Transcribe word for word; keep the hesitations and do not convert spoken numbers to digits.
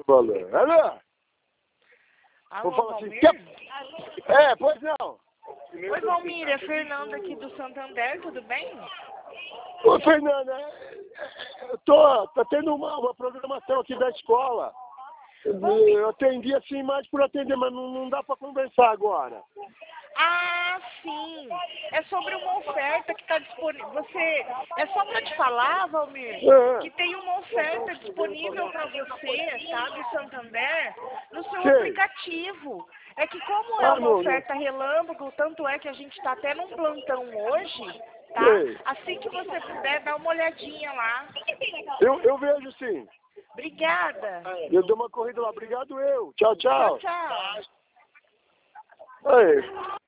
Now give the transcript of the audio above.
Valeu. Alô? Alô, Vou falar assim, Valmir? que... É, pois não. Oi, Valmir, é Fernanda aqui do Santander, tudo bem? Ô, Fernanda, eu tô, tá tendo uma, uma programação aqui da escola. Eu atendi assim mais por atender, mas não, não dá para conversar agora. Ah, sim. É sobre uma oferta que está disponível. Você. É só para te falar, Valmir, É. que tem uma oferta disponível para você, tá? Do Santander, no seu Sei. aplicativo. É que como é Ah, uma não, oferta relâmpago, tanto é que a gente está até num plantão hoje, tá? Sei. Assim que você puder, dá uma olhadinha lá. Eu, eu vejo sim. Obrigada. Eu dou uma corrida lá. Obrigado eu. Tchau, Tchau, tchau. tchau. Aí.